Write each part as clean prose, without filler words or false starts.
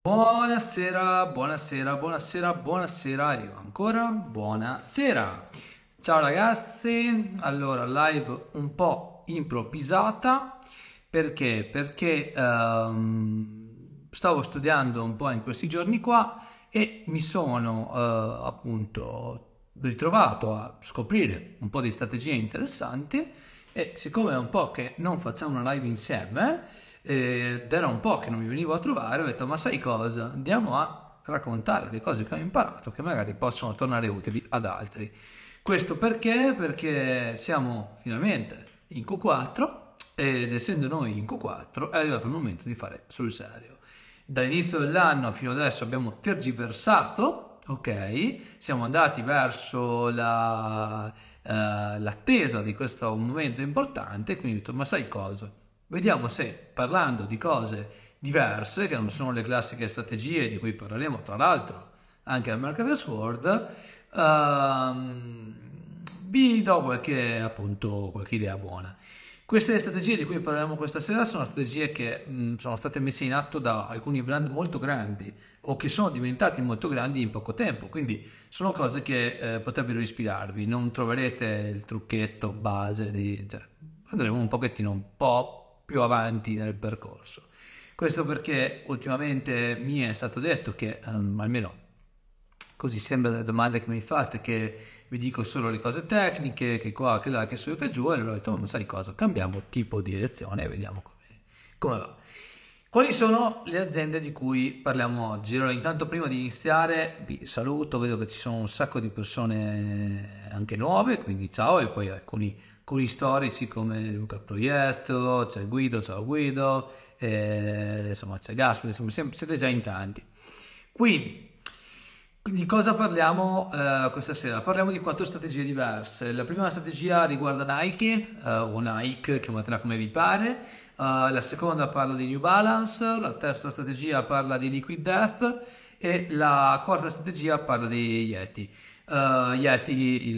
Buonasera, buonasera, buonasera, buonasera e ancora buonasera. Ciao ragazzi, allora live un po' improvvisata perché stavo studiando un po' in questi giorni qua e mi sono appunto ritrovato a scoprire un po' di strategie interessanti e siccome è un po' che non facciamo una live insieme ed era un po' che non mi venivo a trovare, ho detto ma sai cosa? Andiamo a raccontare le cose che ho imparato che magari possono tornare utili ad altri. Questo perché? Perché siamo finalmente in Q4 ed essendo noi in Q4 è arrivato il momento di fare sul serio. Dall'inizio dell'anno fino adesso abbiamo tergiversato, ok? Siamo andati verso l'attesa di questo momento importante, quindi ho detto, ma sai cosa? Vediamo se parlando di cose diverse, che non sono le classiche strategie di cui parleremo tra l'altro anche al Marketers World, ehm, vi do qualche idea buona. Queste strategie di cui parliamo questa sera sono strategie che sono state messe in atto da alcuni brand molto grandi o che sono diventati molto grandi in poco tempo, quindi sono cose che potrebbero ispirarvi, non troverete il trucchetto base cioè, andremo un pochettino un po' più avanti nel percorso. Questo perché ultimamente mi è stato detto che, almeno così sembra dalle domande che mi fate, che vi dico solo le cose tecniche, che qua, che là, che su e che giù, e allora ho detto, ma sai cosa, cambiamo tipo di direzione e vediamo come va. Quali sono le aziende di cui parliamo oggi? Allora, intanto prima di iniziare vi saluto, vedo che ci sono un sacco di persone anche nuove, quindi ciao, e poi alcuni storici come Luca Proietto, c'è Guido, ciao Guido, insomma c'è Gasperi, insomma siete già in tanti. Quindi, di cosa parliamo questa sera? Parliamo di quattro strategie diverse. La prima strategia riguarda Nike, o Nike, chiamatela come vi pare. La seconda parla di New Balance, la terza strategia parla di Liquid Death e la quarta strategia parla di Yeti. Yeti,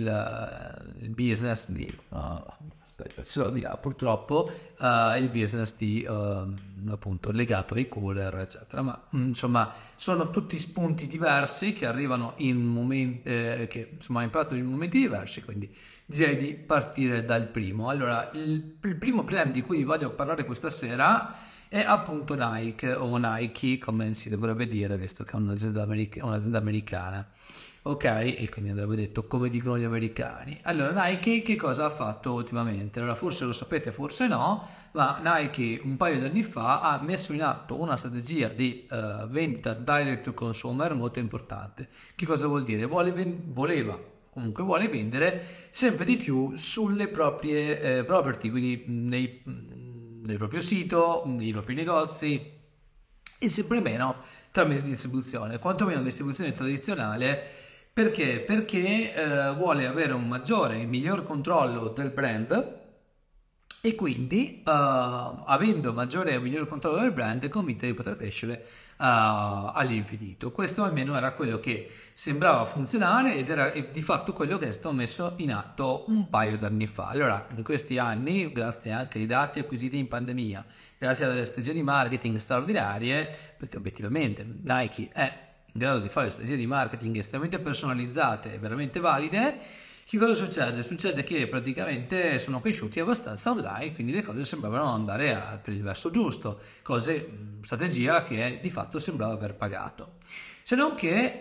il business di... aspetta, ce l'ho di là, purtroppo il business di appunto legato ai cooler eccetera, ma insomma sono tutti spunti diversi che arrivano in momenti che insomma ho imparato in momenti diversi, quindi direi di partire dal primo. Allora il primo brand di cui voglio parlare questa sera è appunto Nike o Nike come si dovrebbe dire visto che è un'azienda americana. Ok, e quindi andrebbe detto come dicono gli americani. Allora, Nike che cosa ha fatto ultimamente? Allora, forse lo sapete, forse no, ma Nike un paio di anni fa ha messo in atto una strategia di vendita direct to consumer molto importante. Che cosa vuol dire? Comunque vuole vendere sempre di più sulle proprie property, quindi nel proprio sito, nei propri negozi e sempre meno tramite distribuzione, quantomeno distribuzione tradizionale. Perché? Perché vuole avere un maggiore e miglior controllo del brand e quindi avendo maggiore e miglior controllo del brand è convinta di poter crescere all'infinito. Questo almeno era quello che sembrava funzionare ed era di fatto quello che è stato messo in atto un paio d'anni fa. Allora, in questi anni, grazie anche ai dati acquisiti in pandemia, grazie a delle strategie di marketing straordinarie, perché obiettivamente Nike è in grado di fare strategie di marketing estremamente personalizzate e veramente valide, che cosa succede? Succede che praticamente sono cresciuti abbastanza online, quindi le cose sembravano andare per il verso giusto, strategia che di fatto sembrava aver pagato. Se non che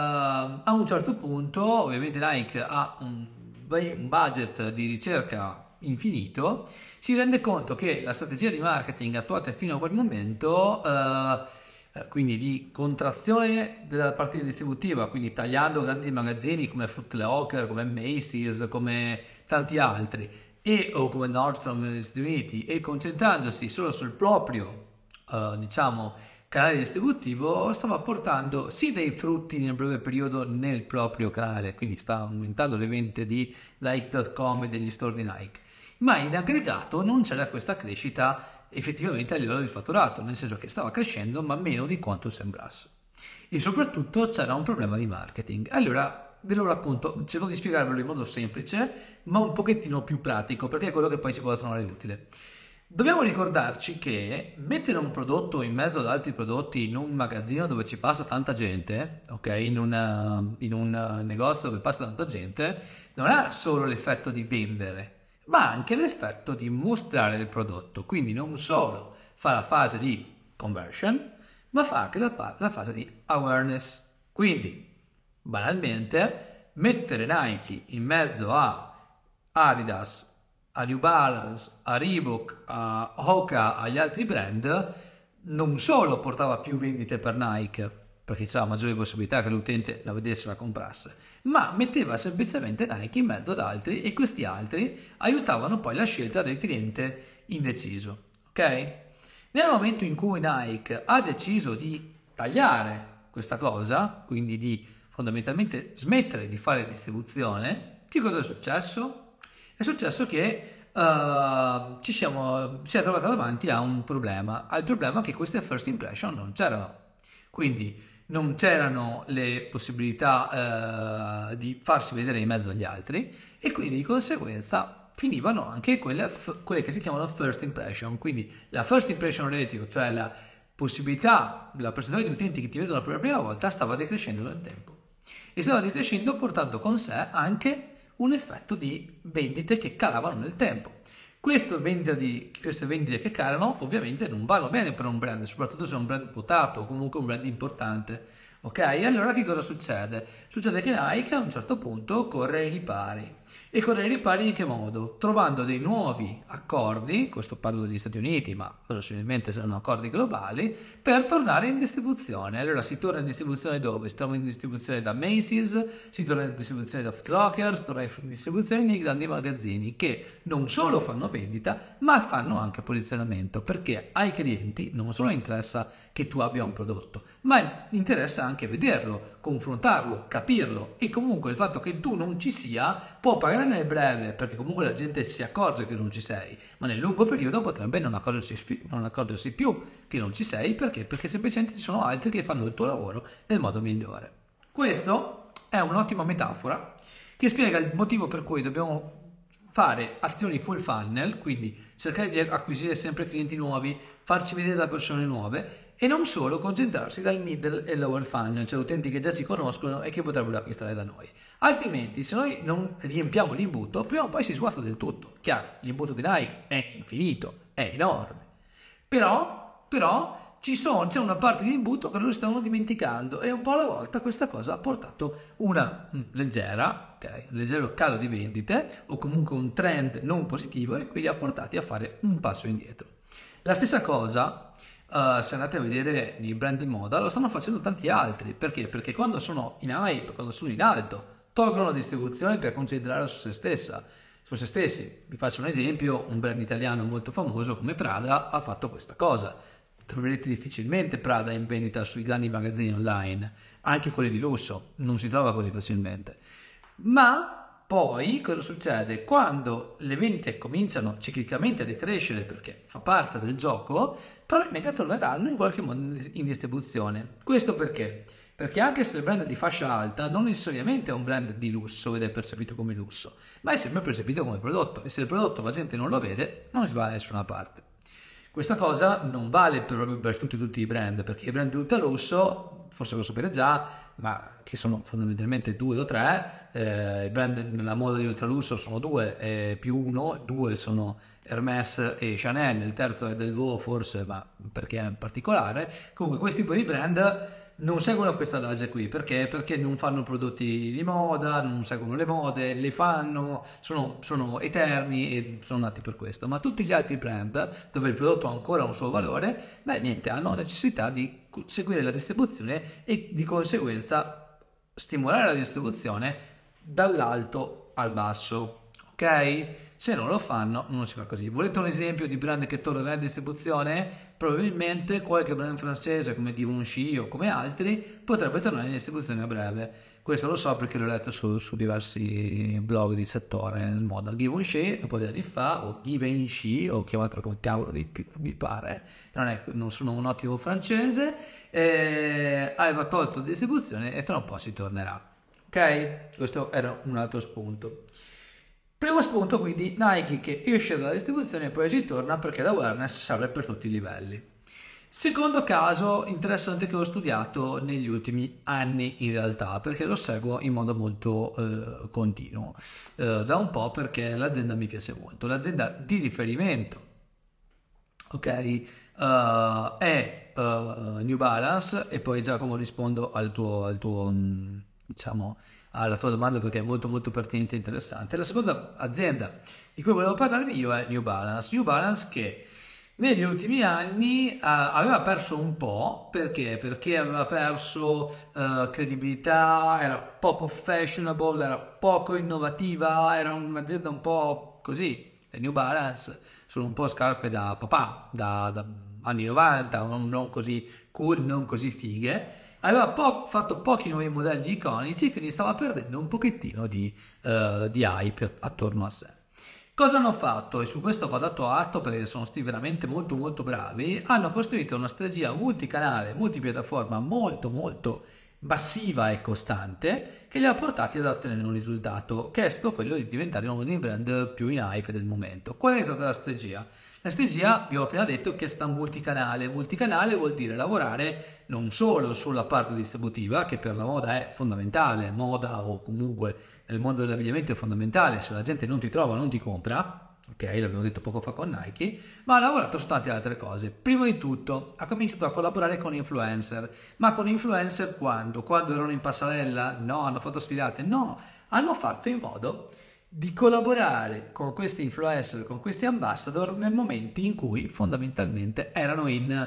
a un certo punto, ovviamente Nike ha un budget di ricerca infinito, si rende conto che la strategia di marketing attuata fino a quel momento quindi di contrazione della partita distributiva, quindi tagliando grandi magazzini come Foot Locker, come Macy's, come tanti altri, o come Nordstrom negli Stati Uniti, e concentrandosi solo sul proprio, diciamo, canale distributivo, stava portando sì dei frutti nel breve periodo nel proprio canale, quindi sta aumentando le vendite di Nike.com e degli store di Nike, ma in aggregato non c'era questa crescita effettivamente a livello di fatturato, nel senso che stava crescendo ma meno di quanto sembrasse. E soprattutto c'era un problema di marketing. Allora ve lo racconto, cerco di spiegarvelo in modo semplice ma un pochettino più pratico perché è quello che poi si può trovare utile. Dobbiamo ricordarci che mettere un prodotto in mezzo ad altri prodotti in un magazzino dove ci passa tanta gente, ok? In un negozio dove passa tanta gente, non ha solo l'effetto di vendere, ma anche l'effetto di mostrare il prodotto. Quindi non solo fa la fase di conversion, ma fa anche la fase di awareness. Quindi, banalmente, mettere Nike in mezzo a Adidas, a New Balance, a Reebok, a Hoka, agli altri brand, non solo portava più vendite per Nike, perché c'era maggiore possibilità che l'utente la vedesse e la comprasse, ma metteva semplicemente Nike in mezzo ad altri e questi altri aiutavano poi la scelta del cliente indeciso. Ok? Nel momento in cui Nike ha deciso di tagliare questa cosa, quindi di fondamentalmente smettere di fare distribuzione, che cosa è successo? È successo che si è trovata davanti a un problema, al problema che queste first impression non c'erano. Quindi non c'erano le possibilità di farsi vedere in mezzo agli altri e quindi di conseguenza finivano anche quelle che si chiamano first impression. Quindi la first impression ratio, cioè la possibilità, la percentuale di utenti che ti vedono per la prima volta, stava decrescendo nel tempo e stava decrescendo portando con sé anche un effetto di vendite che calavano nel tempo. Queste vendite che calano ovviamente non vanno bene per un brand, soprattutto se è un brand quotato o comunque un brand importante. Ok? Allora che cosa succede? Succede che Nike a un certo punto corre ai ripari. E corre ai ripari in che modo? Trovando dei nuovi accordi, questo parlo degli Stati Uniti, ma verosimilmente saranno accordi globali, per tornare in distribuzione. Allora si torna in distribuzione dove? Si torna in distribuzione da Macy's, si torna in distribuzione da Foot Locker, si torna in distribuzione nei grandi magazzini che non solo fanno vendita, ma fanno anche posizionamento, perché ai clienti non solo interessa che tu abbia un prodotto, ma interessa anche vederlo, confrontarlo, capirlo e comunque il fatto che tu non ci sia può pagare nel breve perché comunque la gente si accorge che non ci sei, ma nel lungo periodo potrebbe non accorgersi più che non ci sei perché semplicemente ci sono altri che fanno il tuo lavoro nel modo migliore. Questo è un'ottima metafora che spiega il motivo per cui dobbiamo fare azioni full funnel, quindi cercare di acquisire sempre clienti nuovi, farci vedere da persone nuove e non solo concentrarsi dal middle e lower funnel, cioè utenti che già ci conoscono e che potrebbero acquistare da noi. Altrimenti, se noi non riempiamo l'imbuto, prima o poi si svuota del tutto. Chiaro, l'imbuto di Nike è infinito, è enorme, però c'è una parte di imbuto che noi stiamo dimenticando e un po' alla volta questa cosa ha portato un leggero calo di vendite o comunque un trend non positivo e quindi ha portati a fare un passo indietro. La stessa cosa, se andate a vedere i brand di moda, lo stanno facendo tanti altri. Perché? Perché quando sono in hype, quando sono in alto, tolgono la distribuzione per concentrare su se stessi. Vi faccio un esempio, un brand italiano molto famoso come Prada ha fatto questa cosa. Troverete difficilmente Prada in vendita sui grandi magazzini online, anche quelli di lusso, non si trova così facilmente. Ma poi cosa succede? Quando le vendite cominciano ciclicamente a decrescere perché fa parte del gioco, probabilmente torneranno in qualche modo in distribuzione. Questo perché? Perché anche se il brand è di fascia alta, non necessariamente è un brand di lusso ed è percepito come lusso, ma è sempre percepito come prodotto e se il prodotto la gente non lo vede, non si va da nessuna parte. Questa cosa non vale proprio per tutti i brand, perché i brand di ultra lusso, forse lo sapete già, ma che sono fondamentalmente 2 o 3, i brand nella moda di ultra lusso sono 2 più 1, 2 sono Hermès e Chanel, il terzo è Delvaux forse, ma perché è particolare. Comunque questi tipi di brand non seguono questa legge qui, perché? Perché non fanno prodotti di moda, non seguono le mode, le fanno, sono eterni e sono nati per questo. Ma tutti gli altri brand, dove il prodotto ha ancora un suo valore, niente, hanno necessità di seguire la distribuzione e di conseguenza stimolare la distribuzione dall'alto al basso, ok? Se non lo fanno, non si fa così. Volete un esempio di brand che tornerà in distribuzione? Probabilmente qualche brand francese come Givenchy o come altri potrebbe tornare in distribuzione a breve. Questo lo so perché l'ho letto su diversi blog di settore nel moda. Givenchy un po' di anni fa, o Givenchy, o chiamato come cavolo vi pare, non sono un ottimo francese, aveva tolto distribuzione e tra un po' si tornerà. Ok? Questo era un altro spunto. Primo spunto quindi Nike che esce dalla distribuzione e poi ci torna perché l'awareness serve per tutti i livelli. Secondo caso interessante che ho studiato negli ultimi anni in realtà, perché lo seguo in modo molto continuo, da un po' perché l'azienda mi piace molto. L'azienda di riferimento, ok, è New Balance, e poi Giacomo rispondo diciamo, alla tua domanda perché è molto molto pertinente e interessante. La seconda azienda di cui volevo parlarvi io è New Balance. New Balance che negli ultimi anni aveva perso un po', perché? Perché aveva perso credibilità, era poco fashionable, era poco innovativa, era un'azienda un po' così. Le New Balance sono un po' scarpe da papà, da anni 90, non così cool, non così fighe. Aveva fatto pochi nuovi modelli iconici, quindi stava perdendo un pochettino di hype attorno a sé. Cosa hanno fatto? E su questo va dato atto perché sono stati veramente molto molto bravi. Hanno costruito una strategia multicanale, multipiattaforma molto molto massiva e costante che li ha portati ad ottenere un risultato che è stato quello di diventare uno dei brand più in hype del momento. Qual è stata la strategia? La strategia, vi ho appena detto, che è sta multicanale. Multicanale vuol dire lavorare non solo sulla parte distributiva, che per la moda è fondamentale, moda o comunque nel mondo dell'abbigliamento è fondamentale, se la gente non ti trova non ti compra, ok, l'abbiamo detto poco fa con Nike, ma ha lavorato su tante altre cose. Prima di tutto ha cominciato a collaborare con influencer, ma con influencer quando? Quando erano in passerella? No, hanno fatto sfilate? No, hanno fatto in modo di collaborare con questi influencer, con questi ambassador nel momento in cui fondamentalmente erano in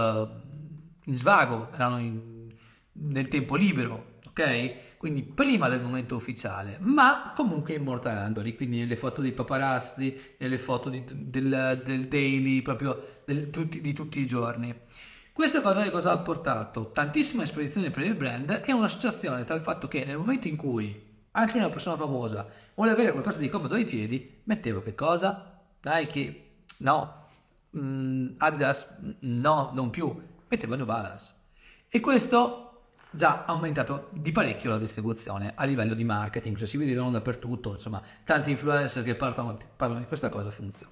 svago, erano nel tempo libero, ok? Quindi prima del momento ufficiale, ma comunque immortalandoli, quindi nelle foto dei paparazzi, nelle foto del daily, proprio di tutti i giorni. Questa cosa ha portato? Tantissima esposizione per il brand e un'associazione tra il fatto che nel momento in cui anche una persona famosa vuole avere qualcosa di comodo ai piedi, mettevo che cosa? Nike? No. Adidas? No, non più. Mettevo New Balance. E questo già ha aumentato di parecchio la distribuzione a livello di marketing, cioè si vedevano dappertutto, insomma, tanti influencer che parlano di questa cosa, funziona.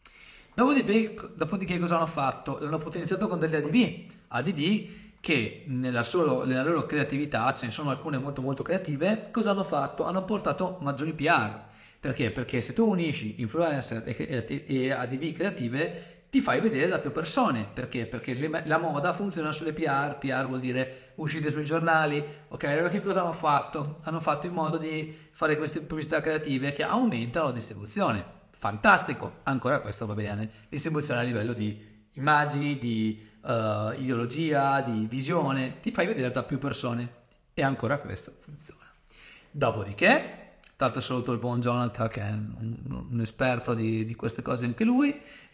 Dopodiché cosa hanno fatto? L'hanno potenziato con delle ADV che nella loro creatività, ce ne sono alcune molto molto creative, cosa hanno fatto? Hanno portato maggiori PR. Perché? Perché se tu unisci influencer e ADV creative ti fai vedere da più persone. Perché? Perché la moda funziona sulle PR. PR vuol dire uscite sui giornali. Ok, allora che cosa hanno fatto? Hanno fatto in modo di fare queste pubblicità creative che aumentano la distribuzione. Fantastico, ancora questo va bene. Distribuzione a livello di immagini, di ideologia, di visione, ti fai vedere da più persone e ancora questo funziona. Dopodiché, tanto saluto il buon Jonathan che è un esperto di queste cose anche lui,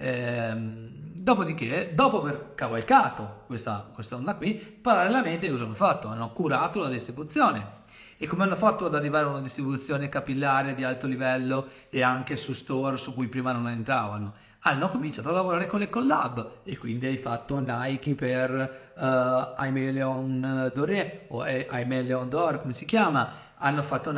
dopodiché, dopo aver cavalcato questa onda qui, parallelamente cosa hanno fatto? Hanno curato la distribuzione. E come hanno fatto ad arrivare a una distribuzione capillare di alto livello e anche su store su cui prima non entravano? Hanno cominciato a lavorare con le collab e quindi hai fatto Nike per Aimé Leon Doré o Aimé Leon Dor, come si chiama, hanno fatto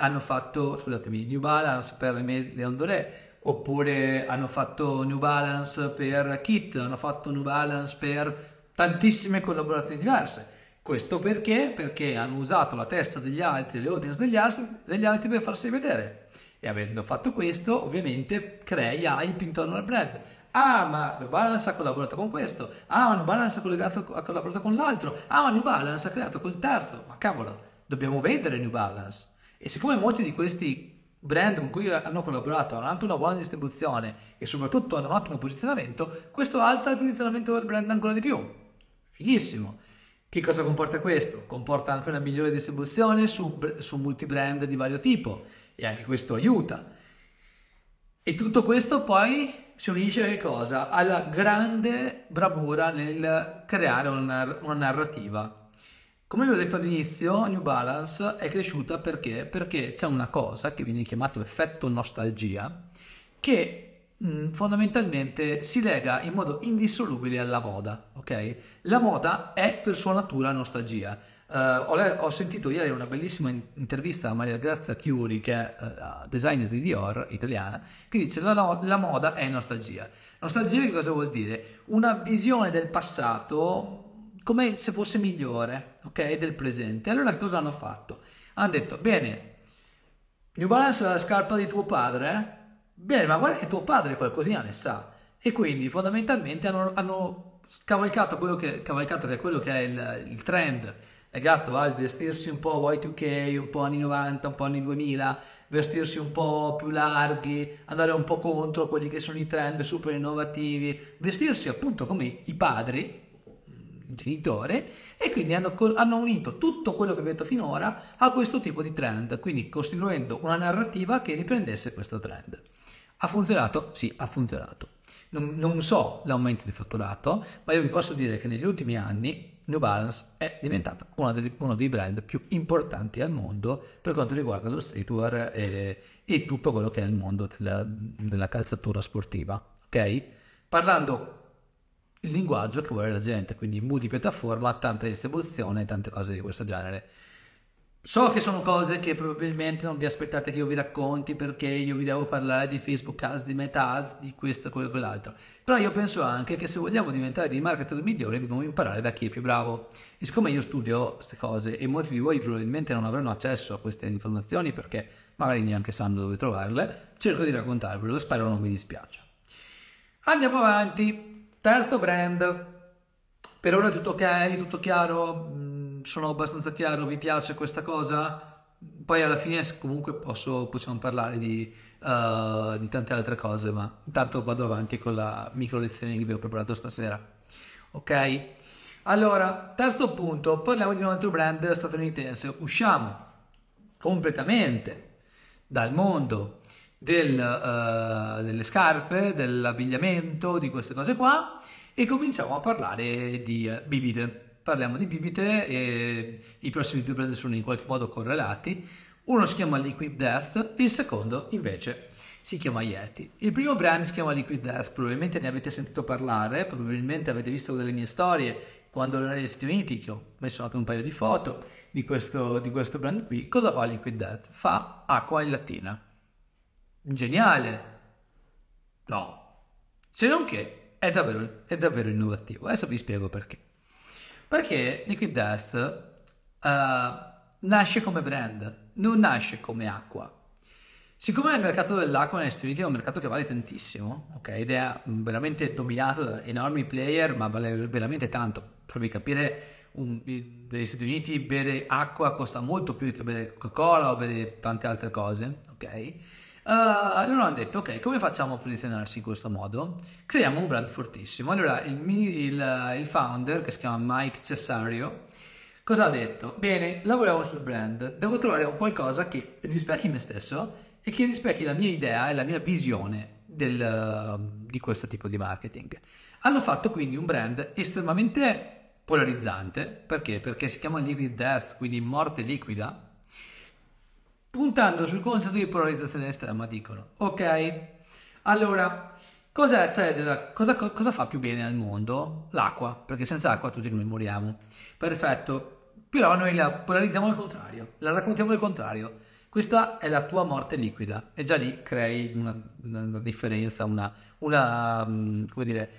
New Balance per Aimé Leon Doré, oppure hanno fatto New Balance per Kit, hanno fatto New Balance per tantissime collaborazioni diverse. Questo perché? Perché hanno usato la testa degli altri, le audience degli altri per farsi vedere. E avendo fatto questo, ovviamente crei hype intorno al brand. Ah, ma New Balance ha collaborato con questo. Ah, New Balance ha collaborato con l'altro. Ah, New Balance ha creato col terzo. Ma cavolo, dobbiamo vendere New Balance. E siccome molti di questi brand con cui hanno collaborato hanno anche una buona distribuzione e soprattutto hanno un ottimo posizionamento, questo alza il posizionamento del brand ancora di più. Fighissimo. Che cosa comporta questo? Comporta anche una migliore distribuzione su multibrand di vario tipo e anche questo aiuta. E tutto questo poi si unisce a che cosa? Alla grande bravura nel creare una narrativa. Come vi ho detto all'inizio, New Balance è cresciuta perché? Perché c'è una cosa che viene chiamato effetto nostalgia che fondamentalmente si lega in modo indissolubile alla moda, ok? La moda è per sua natura nostalgia. Ho sentito ieri una bellissima intervista a Maria Grazia Chiuri, che è designer di Dior, italiana, che dice la moda è nostalgia. Nostalgia che cosa vuol dire? Una visione del passato come se fosse migliore, ok? Del presente. Allora cosa hanno fatto? Hanno detto, bene, New Balance è la scarpa di tuo padre? Bene, ma guarda che tuo padre qualcosina ne sa. E quindi fondamentalmente hanno cavalcato cavalcato che è quello che è il trend legato al vestirsi un po' Y2K, un po' anni 90, un po' anni 2000, vestirsi un po' più larghi, andare un po' contro quelli che sono i trend super innovativi, vestirsi appunto come i padri, il genitore, e quindi hanno unito tutto quello che ho detto finora a questo tipo di trend, quindi costruendo una narrativa che riprendesse questo trend. Ha funzionato? Sì, ha funzionato. Non so l'aumento di fatturato, ma io vi posso dire che negli ultimi anni New Balance è diventata uno dei brand più importanti al mondo per quanto riguarda lo streetwear e tutto quello che è il mondo della calzatura sportiva, ok? Parlando il linguaggio che vuole la gente, quindi multipiattaforma, tanta distribuzione e tante cose di questo genere. So che sono cose che probabilmente non vi aspettate che io vi racconti perché io vi devo parlare di Facebook Ads, di Meta Ads, di questo, quello e quell'altro. Però io penso anche che se vogliamo diventare dei marketer migliori dobbiamo imparare da chi è più bravo. E siccome io studio queste cose e molti di voi probabilmente non avranno accesso a queste informazioni perché magari neanche sanno dove trovarle, cerco di raccontarvelo, spero non vi dispiaccia. Andiamo avanti. Terzo brand. Per ora è tutto ok, tutto chiaro, sono abbastanza chiaro, vi piace questa cosa? Poi alla fine comunque possiamo parlare di tante altre cose, ma intanto vado avanti con la micro lezione che vi ho preparato stasera. Ok? Allora, terzo punto, parliamo di un altro brand statunitense. Usciamo completamente dal mondo delle scarpe, dell'abbigliamento, di queste cose qua e cominciamo a parlare di bibite. Parliamo di bibite e i prossimi due brand sono in qualche modo correlati. Uno si chiama Liquid Death, il secondo invece si chiama Yeti. Il primo brand si chiama Liquid Death, probabilmente ne avete sentito parlare, probabilmente avete visto delle mie storie quando ero negli Stati Uniti, che ho messo anche un paio di foto di questo brand qui. Cosa fa Liquid Death? Fa acqua in lattina. Geniale? No. Se non che è davvero innovativo. Adesso vi spiego perché. Perché Liquid Death nasce come brand, non nasce come acqua. Siccome il mercato dell'acqua negli Stati Uniti è un mercato che vale tantissimo, ok? Ed è veramente dominato da enormi player, ma vale veramente tanto. Per farvi capire, negli Stati Uniti bere acqua costa molto più che bere Coca-Cola o bere tante altre cose, ok? Allora hanno detto, ok, come facciamo a posizionarsi in questo modo? Creiamo un brand fortissimo. Allora il founder, che si chiama Mike Cesario, cosa ha detto? Bene, lavoriamo sul brand, devo trovare qualcosa che rispecchi me stesso e che rispecchi la mia idea e la mia visione di questo tipo di marketing. Hanno fatto quindi un brand estremamente polarizzante, perché? Perché si chiama Liquid Death, quindi morte liquida, puntando sul concetto di polarizzazione estrema, dicono, ok, allora, cosa fa più bene al mondo? L'acqua, perché senza acqua tutti noi moriamo. Perfetto, però noi la polarizziamo al contrario, la raccontiamo al contrario. Questa è la tua morte liquida e già lì crei una differenza, come dire,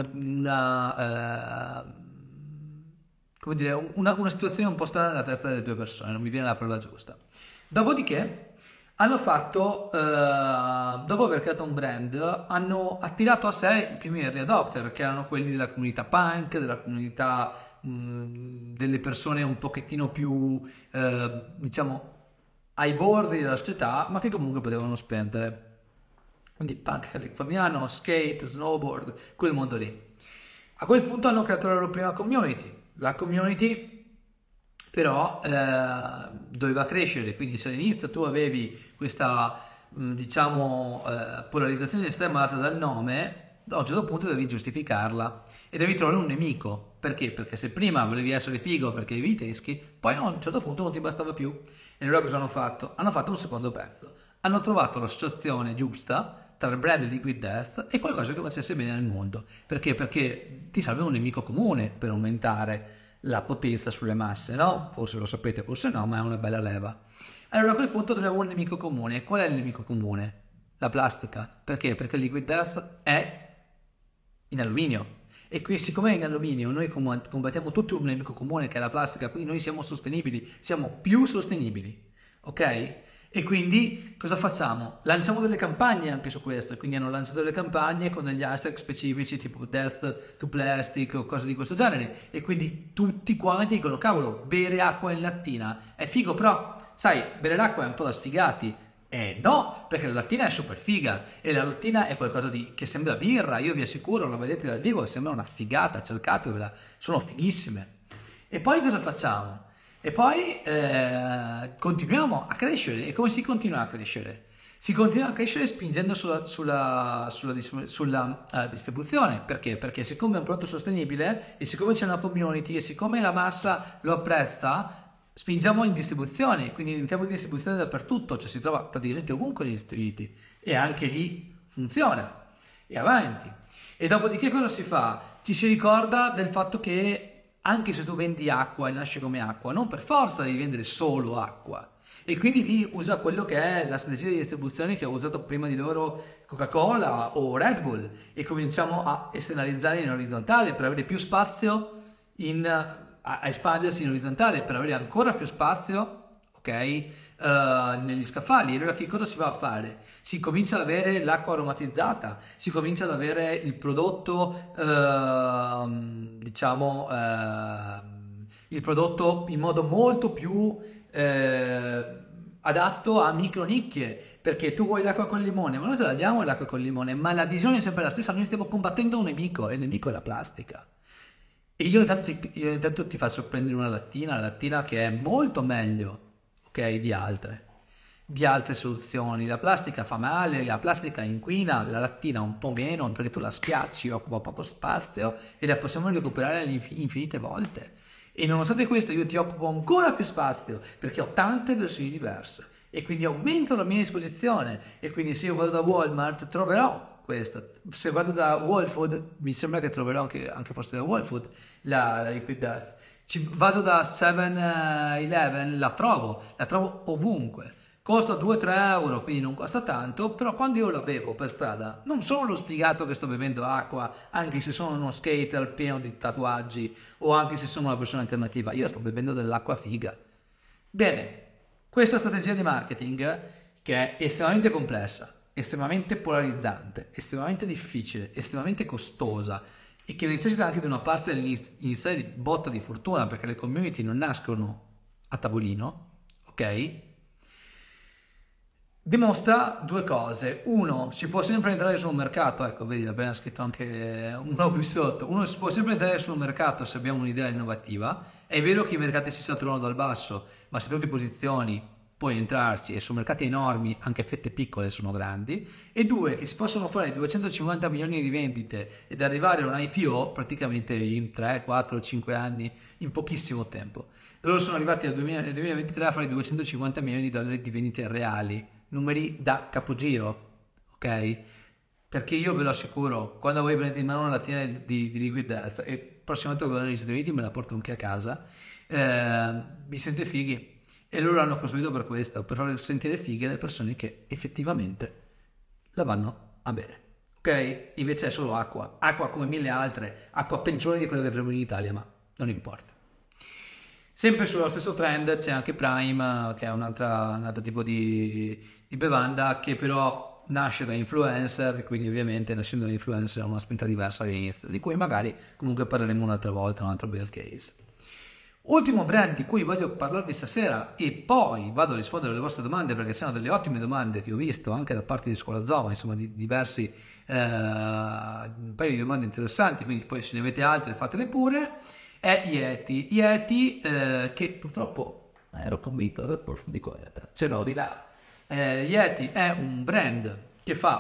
una situazione un po' strana nella testa delle due persone, non mi viene la parola giusta. Dopodiché hanno fatto, dopo aver creato un brand, hanno attirato a sé i primi early adopter, che erano quelli della comunità punk, della comunità delle persone un pochettino più, diciamo, ai bordi della società, ma che comunque potevano spendere. Quindi punk californiano, skate, snowboard, quel mondo lì. A quel punto hanno creato la loro prima community. La community però doveva crescere, quindi se all'inizio tu avevi questa diciamo polarizzazione estrema data dal nome, a un certo punto devi giustificarla e devi trovare un nemico. Perché? Perché se prima volevi essere figo perché avevi i teschi, poi a un certo punto non ti bastava più. E allora cosa hanno fatto? Hanno fatto un secondo pezzo. Hanno trovato l'associazione giusta tra il brand Liquid Death e qualcosa che facesse bene nel mondo. Perché? Perché ti serve un nemico comune per aumentare la potenza sulle masse, no? Forse lo sapete, forse no, ma è una bella leva. Allora a quel punto troviamo un nemico comune. Qual è il nemico comune? La plastica. Perché? Perché il Liquid Death è in alluminio. E qui, siccome è in alluminio, noi combattiamo tutto un nemico comune che è la plastica, quindi noi siamo sostenibili, siamo più sostenibili, ok? E quindi cosa facciamo? Lanciamo delle campagne anche su questo, quindi hanno lanciato delle campagne con degli hashtag specifici tipo Death to Plastic o cose di questo genere, e quindi tutti quanti dicono cavolo, bere acqua in lattina è figo, però sai, bere l'acqua è un po' da sfigati. No, perché la lattina è super figa e la lattina è qualcosa che sembra birra, io vi assicuro, la vedete dal vivo, sembra una figata, cercatevela, sono fighissime. E poi cosa facciamo? E poi continuiamo a crescere. E come si continua a crescere? Si continua a crescere spingendo sulla distribuzione. Perché? Perché siccome è un prodotto sostenibile e siccome c'è una community e siccome la massa lo apprezza, spingiamo in distribuzione, quindi diventiamo in distribuzione dappertutto, cioè si trova praticamente ovunque negli Stati Uniti e anche lì funziona e avanti. E dopodiché cosa si fa? Ci si ricorda del fatto che anche se tu vendi acqua e nasce come acqua, non per forza devi vendere solo acqua. E quindi lì usa quello che è la strategia di distribuzione che ha usato prima di loro Coca-Cola o Red Bull e cominciamo a esternalizzare in orizzontale per avere più spazio a espandersi in orizzontale per avere ancora più spazio, ok, negli scaffali. E allora che cosa si va a fare? Si comincia ad avere l'acqua aromatizzata, si comincia ad avere il prodotto, il prodotto in modo molto più adatto a micronicchie, perché tu vuoi l'acqua con il limone, ma noi te la diamo l'acqua con il limone, ma la visione è sempre la stessa, noi stiamo combattendo un nemico e il nemico è la plastica. E io intanto ti faccio prendere una lattina, la lattina che è molto meglio, ok, di altre soluzioni. La plastica fa male, la plastica inquina, la lattina un po' meno, perché tu la schiacci, occupa poco spazio e la possiamo recuperare infinite volte. E nonostante questo io ti occupo ancora più spazio, perché ho tante versioni diverse. E quindi aumento la mia esposizione. E quindi se io vado da Walmart troverò questo. Se vado da Whole Food, mi sembra che troverò anche forse da Whole Food la Liquid Death. Vado da 7-Eleven, la trovo ovunque. Costa 2-3 euro, quindi non costa tanto, però quando io la bevo per strada, non sono lo sfigato che sto bevendo acqua, anche se sono uno skater pieno di tatuaggi, o anche se sono una persona alternativa, io sto bevendo dell'acqua figa. Bene, questa strategia di marketing, che è estremamente complessa, estremamente polarizzante, estremamente difficile, estremamente costosa e che necessita anche di una parte iniziale di botta di fortuna, perché le community non nascono a tavolino, ok? Dimostra due cose. Uno, si può sempre entrare sul mercato, ecco, vedi, l'abbiamo scritto anche un po' più sotto. Uno, si può sempre entrare sul mercato se abbiamo un'idea innovativa. È vero che i mercati si saturano dal basso, ma se tu ti posizioni puoi entrarci, e su mercati enormi anche fette piccole sono grandi. E due, che si possono fare 250 milioni di vendite ed arrivare a un IPO praticamente in 3, 4, 5 anni, in pochissimo tempo. Loro sono arrivati nel 2023 a fare 250 milioni di dollari di vendite reali, numeri da capogiro, ok? Perché io ve lo assicuro, quando voi prendete in mano una lattina di Liquid Death e prossimamente vado negli Stati Uniti me la porto anche a casa, vi sente fighi. E loro l'hanno costruito per questo, per far sentire fighe le persone che effettivamente la vanno a bere, ok? Invece è solo acqua come mille altre, acqua peggiore di quella che avremo in Italia, ma non importa. Sempre sullo stesso trend c'è anche Prime, che è un altro tipo di bevanda che però nasce da influencer, quindi ovviamente nascendo da influencer ha una spinta diversa all'inizio, di cui magari comunque parleremo un'altra volta, un altro bel case. Ultimo brand di cui voglio parlarvi stasera e poi vado a rispondere alle vostre domande, perché sono delle ottime domande che ho visto anche da parte di Scuola Zoma, insomma di diversi, un paio di domande interessanti, quindi poi se ne avete altre fatele pure. È Yeti, che purtroppo ero convinto, dico, ce l'ho di là. Yeti è un brand che fa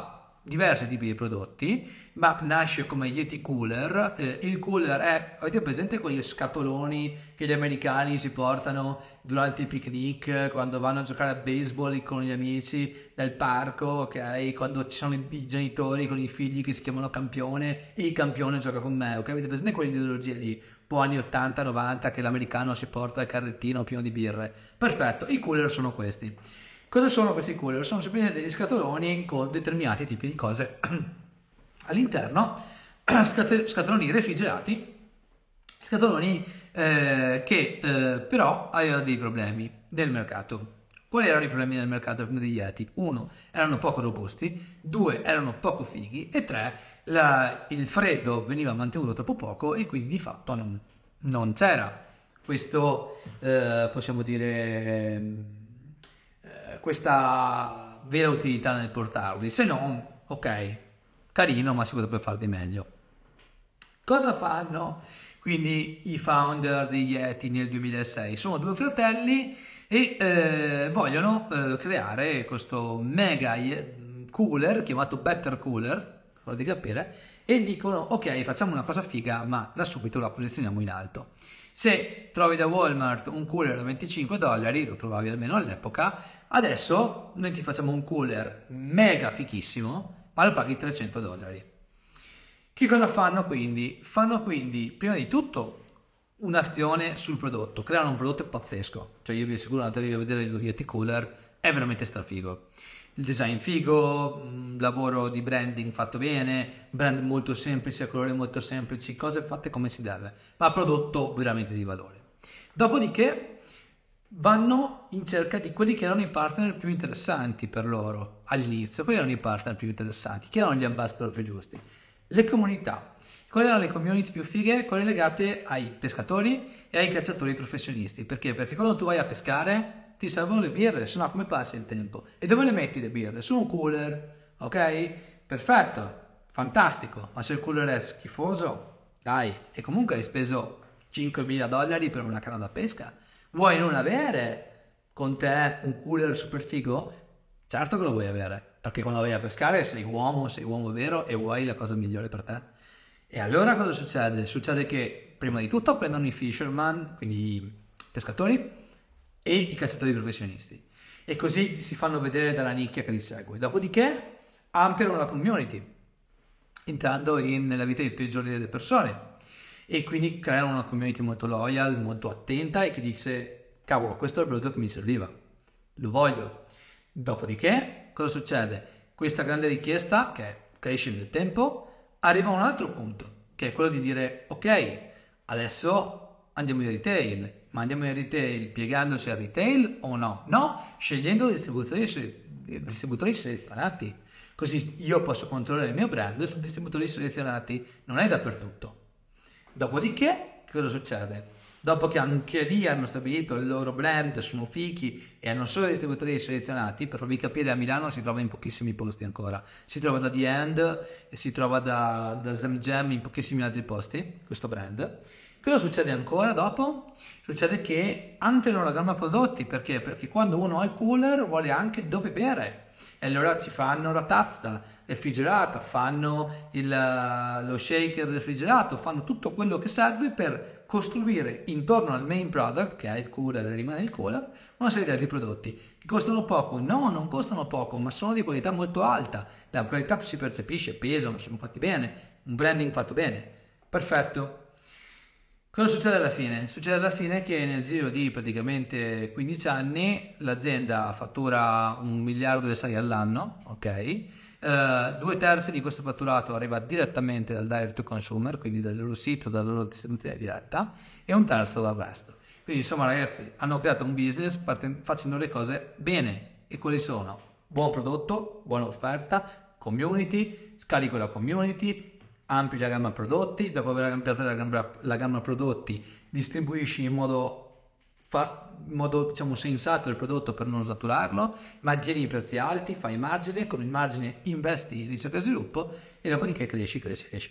diversi tipi di prodotti, ma nasce come Yeti Cooler. Il cooler è, avete presente quegli scatoloni che gli americani si portano durante i picnic, quando vanno a giocare a baseball con gli amici nel parco, ok? Quando ci sono i genitori con i figli che si chiamano campione e il campione gioca con me, ok? Avete presente quell'ideologia lì, un po' anni 80-90 che l'americano si porta il carrettino pieno di birre? Perfetto, i cooler sono questi. Cosa sono questi cooler? Sono semplicemente degli scatoloni con determinati tipi di cose all'interno, scatoloni refrigerati, scatoloni che però avevano dei problemi nel mercato. Quali erano i problemi nel mercato degli Yeti? 1. Erano poco robusti, 2. Erano poco fighi e 3. Il freddo veniva mantenuto troppo poco e quindi di fatto non c'era questo, possiamo dire, questa vera utilità nel portarli, se non, ok, carino, ma si potrebbe fare di meglio. Cosa fanno quindi i founder di Yeti nel 2006? Sono due fratelli e vogliono creare questo mega cooler chiamato Better Cooler, di capire, e dicono ok, facciamo una cosa figa, ma da subito la posizioniamo in alto. Se trovi da Walmart un cooler a $25, lo trovavi almeno all'epoca, adesso noi ti facciamo un cooler mega fichissimo, ma lo paghi $300. Che cosa fanno quindi? Fanno quindi, prima di tutto, un'azione sul prodotto, creano un prodotto pazzesco, cioè io vi assicuro, andatevi a vedere lo Yeti Cooler, è veramente strafigo. Il design figo, lavoro di branding fatto bene, brand molto semplice, colori molto semplici, cose fatte come si deve, ma prodotto veramente di valore. Dopodiché vanno in cerca di quelli che erano i partner più interessanti per loro all'inizio. Quali erano i partner più interessanti? Chi erano gli ambassador più giusti? Le comunità. Quali erano le community più fighe? Quelle legate ai pescatori e ai cacciatori professionisti. Perché? Perché quando tu vai a pescare ti servono le birre, se no come passa il tempo? E dove le metti le birre? Su un cooler, ok? Perfetto, fantastico, ma se il cooler è schifoso, dai, e comunque hai speso $5.000 per una canna da pesca, vuoi non avere con te un cooler super figo? Certo che lo vuoi avere, perché quando vai a pescare sei uomo vero e vuoi la cosa migliore per te. E allora cosa succede? Succede che prima di tutto prendono i fisherman, quindi i pescatori, e i cacciatori professionisti, e così si fanno vedere dalla nicchia che li segue. Dopodiché ampliano la community entrando nella vita di tutti i giorni delle persone e quindi creano una community molto loyal, molto attenta e che dice cavolo, questo è il prodotto che mi serviva, lo voglio. Dopodiché cosa succede? Questa grande richiesta che cresce nel tempo arriva a un altro punto, che è quello di dire ok, adesso andiamo in retail, ma andiamo in retail piegandoci al retail o no? No, scegliendo distributori selezionati. Così io posso controllare il mio brand su distributori selezionati, non è dappertutto. Dopodiché, cosa succede? Dopo che anche lì hanno stabilito il loro brand, sono fichi e hanno solo distributori selezionati, per farvi capire a Milano si trova in pochissimi posti ancora. Si trova da The End e si trova da Zam Jam in pochissimi altri posti, questo brand. Cosa succede ancora dopo? Succede che ampliano la gamma prodotti, perché? Perché quando uno ha il cooler vuole anche dove bere e allora ci fanno la tazza refrigerata, fanno lo shaker refrigerato, fanno tutto quello che serve per costruire intorno al main product, che è il cooler e rimane il cooler, una serie di altri prodotti che costano poco. No, non costano poco, ma sono di qualità molto alta, la qualità si percepisce, pesano, sono fatti bene, un branding fatto bene, perfetto. Cosa succede alla fine? Succede alla fine che nel giro di praticamente 15 anni l'azienda fattura 1,6 miliardi all'anno, ok? 2/3 di questo fatturato arriva direttamente dal direct to consumer, quindi dal loro sito, dalla loro distribuzione diretta, e 1/3 dal resto. Quindi insomma ragazzi, hanno creato un business facendo le cose bene. E quali sono? Buon prodotto, buona offerta, community, scarico la community, ampli la gamma prodotti, dopo aver ampliato la gamma prodotti distribuisci in modo diciamo sensato il prodotto per non saturarlo, mantieni i prezzi alti, fai margine, con il margine investi in ricerca e sviluppo e dopodiché cresci,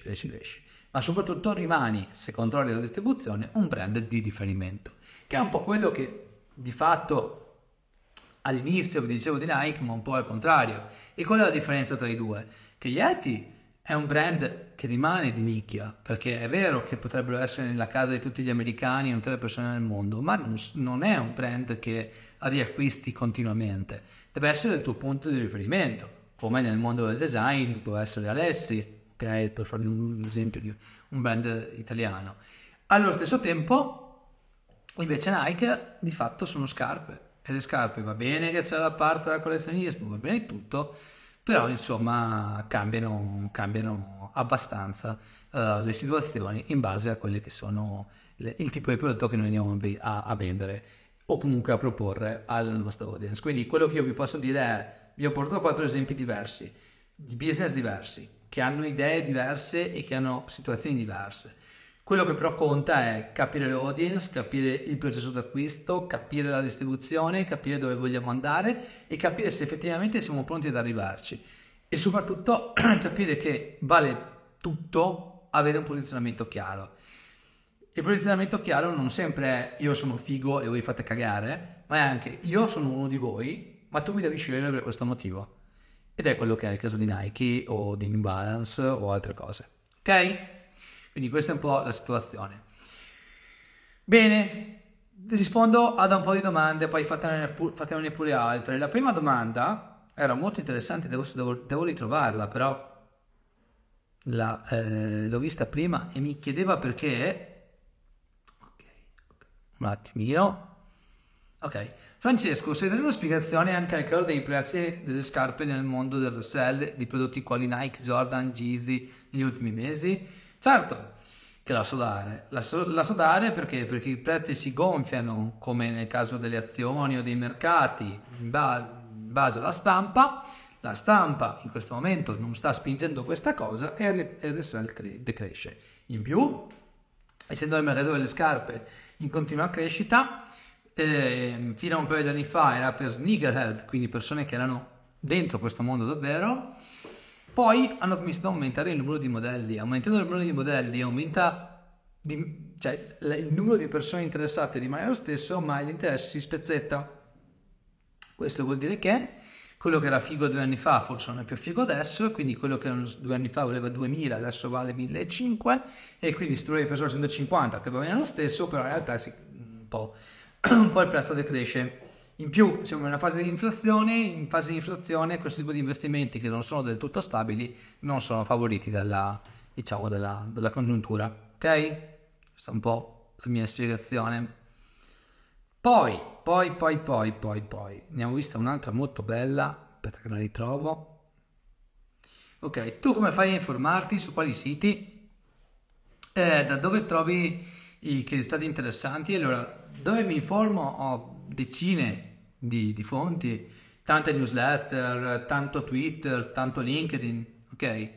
ma soprattutto rimani, se controlli la distribuzione, un brand di riferimento, che è un po' quello che di fatto all'inizio vi dicevo di Nike, ma un po' al contrario. E qual è la differenza tra i due? che Yeti è un brand che rimane di nicchia, perché è vero che potrebbero essere nella casa di tutti gli americani e tutte le persone nel mondo, ma non è un brand che riacquisti continuamente, deve essere il tuo punto di riferimento, come nel mondo del design può essere Alessi, ok, per fare un esempio di un brand italiano. Allo stesso tempo, invece Nike di fatto sono scarpe, e le scarpe va bene che c'è la parte del collezionismo, va bene tutto, però insomma cambiano abbastanza le situazioni in base a quelle che sono il tipo di prodotto che noi andiamo a vendere o comunque a proporre al nostro audience. Quindi quello che io vi posso dire è, vi ho portato 4 esempi diversi, di business diversi, che hanno idee diverse e che hanno situazioni diverse. Quello che però conta è capire l'audience, capire il processo d'acquisto, capire la distribuzione, capire dove vogliamo andare e capire se effettivamente siamo pronti ad arrivarci. E soprattutto capire che vale tutto avere un posizionamento chiaro. Il posizionamento chiaro non sempre è io sono figo e voi fate cagare, ma è anche io sono uno di voi, ma tu mi devi scegliere per questo motivo. Ed è quello che è il caso di Nike o di New Balance o altre cose. Ok? Quindi questa è un po' la situazione. Bene, rispondo ad un po' di domande, poi fatene pure altre. La prima domanda era molto interessante, devo ritrovarla, però l'ho vista prima e mi chiedeva perché. Ok, un attimino. Ok, Francesco, se dai una spiegazione anche al calo dei prezzi delle scarpe nel mondo del resell di prodotti quali Nike, Jordan, Yeezy negli ultimi mesi? Certo che la so dare, la so dare perché i prezzi si gonfiano come nel caso delle azioni o dei mercati in base alla stampa. La stampa in questo momento non sta spingendo questa cosa e il resell decresce. In più, essendo il mercato delle scarpe in continua crescita, fino a un paio di anni fa era per sneakerhead, quindi persone che erano dentro questo mondo davvero. Poi hanno cominciato ad aumentare il numero di modelli, aumentando il numero di modelli cioè il numero di persone interessate rimane lo stesso, ma l'interesse si spezzetta. Questo vuol dire che quello che era figo 2 anni fa forse non è più figo adesso, quindi quello che 2 anni fa valeva 2000 adesso vale 1500 e quindi se tu l'hai preso a 150 che va bene lo stesso, però in realtà un po' il prezzo decresce. In più siamo in una fase di inflazione, in fase di inflazione questo tipo di investimenti che non sono del tutto stabili non sono favoriti dalla congiuntura, ok? Questa è un po' la mia spiegazione. Poi, ne abbiamo vista un'altra molto bella, aspetta che la ritrovo. Ok, tu come fai a informarti su quali siti? Da dove trovi i case study interessanti? Allora, dove mi informo ho decine di fonti, tante newsletter, tanto Twitter, tanto LinkedIn, ok?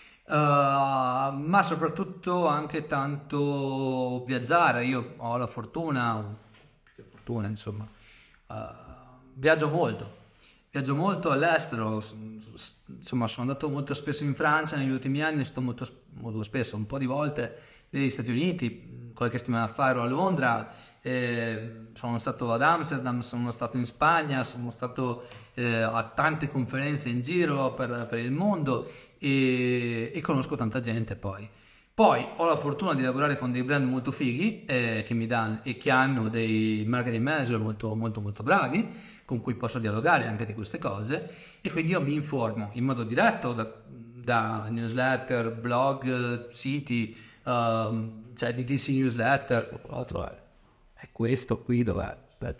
Ma soprattutto anche tanto viaggiare. Io ho la fortuna, insomma, viaggio molto all'estero, insomma sono andato molto spesso in Francia negli ultimi anni, sto molto spesso, un po' di volte negli Stati Uniti, qualche settimana fa ero a Londra, sono stato ad Amsterdam, sono stato in Spagna, sono stato a tante conferenze in giro per il mondo e conosco tanta gente poi. Poi ho la fortuna di lavorare con dei brand molto fighi che mi danno e che hanno dei marketing manager molto bravi con cui posso dialogare anche di queste cose e quindi io mi informo in modo diretto da newsletter, blog, siti, cioè DTC newsletter. L'altro è questo qui, dov'è?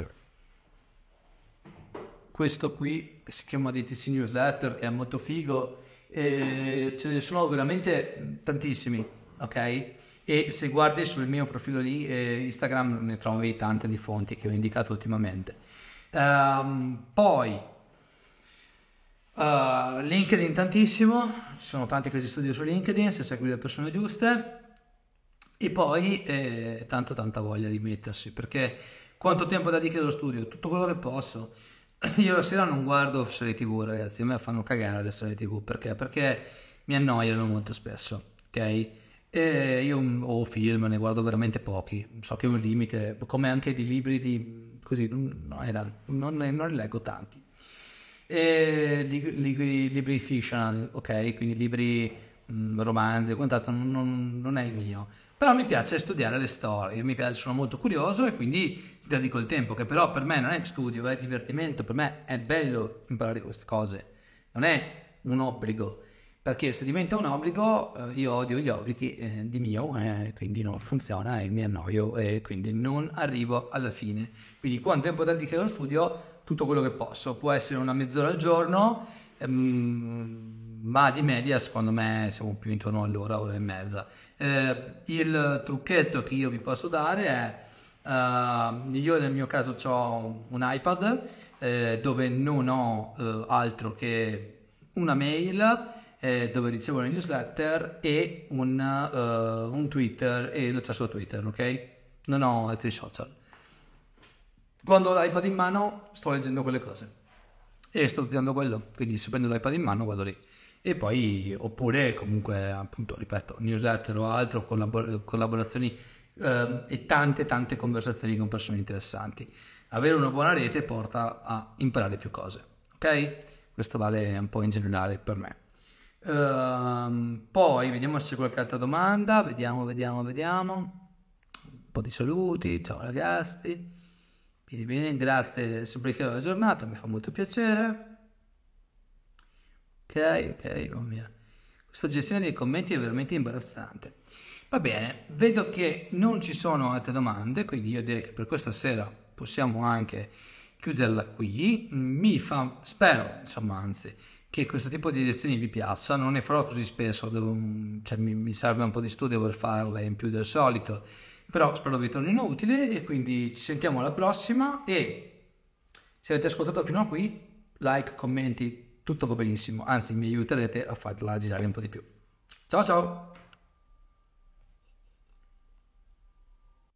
Questo qui che si chiama DTC newsletter che è molto figo e ce ne sono veramente tantissimi, ok? E se guardi sul mio profilo lì Instagram ne trovi tante di fonti che ho indicato ultimamente. Poi LinkedIn tantissimo, ci sono tanti casi studio su LinkedIn se segui le persone giuste e poi tanta voglia di mettersi, perché quanto tempo dedichi allo studio? Tutto quello che posso. Io la sera non guardo serie TV, ragazzi, a me fanno cagare le serie TV, perché mi annoiano molto spesso, ok? E io ho film, ne guardo veramente pochi, so che è un limite, come anche di libri così, non ne leggo tanti. E libri fictional, ok? Quindi libri, romanzi, quant'altro, non è il mio. Però mi piace studiare le storie, sono molto curioso e quindi ci dedico il tempo, che però per me non è studio, è divertimento, per me è bello imparare queste cose, non è un obbligo, perché se diventa un obbligo, io odio gli obblighi di mio, quindi non funziona e mi annoio e quindi non arrivo alla fine. Quindi quanto tempo dedico allo studio? Tutto quello che posso, può essere una mezz'ora al giorno, ma di media secondo me siamo più intorno all'ora, ora e mezza. Il trucchetto che io vi posso dare è, io nel mio caso ho un iPad dove non ho altro che una mail dove ricevo le newsletter e un Twitter e l'accesso a Twitter, ok? Non ho altri social. Quando ho l'iPad in mano sto leggendo quelle cose e sto studiando quello, quindi se prendo l'iPad in mano vado lì. E poi, oppure comunque, appunto, ripeto, newsletter o altro, collaborazioni e tante conversazioni con persone interessanti. Avere una buona rete porta a imparare più cose, ok? Questo vale un po' in generale per me. Poi vediamo se c'è qualche altra domanda, vediamo. Un po' di saluti, ciao ragazzi. Bene, grazie, semplificare la giornata, mi fa molto piacere. Ok, oh mia. Questa gestione dei commenti è veramente imbarazzante. Va bene, vedo che non ci sono altre domande, quindi io direi che per questa sera possiamo anche chiuderla qui. Spero, insomma, anzi, che questo tipo di lezioni vi piaccia. Non ne farò così spesso, cioè, mi serve un po' di studio per farle in più del solito, però spero vi tornino utili e quindi ci sentiamo alla prossima e se avete ascoltato fino a qui, like, commenti, tutto va benissimo, anzi mi aiuterete a farla girare un po' di più. Ciao ciao!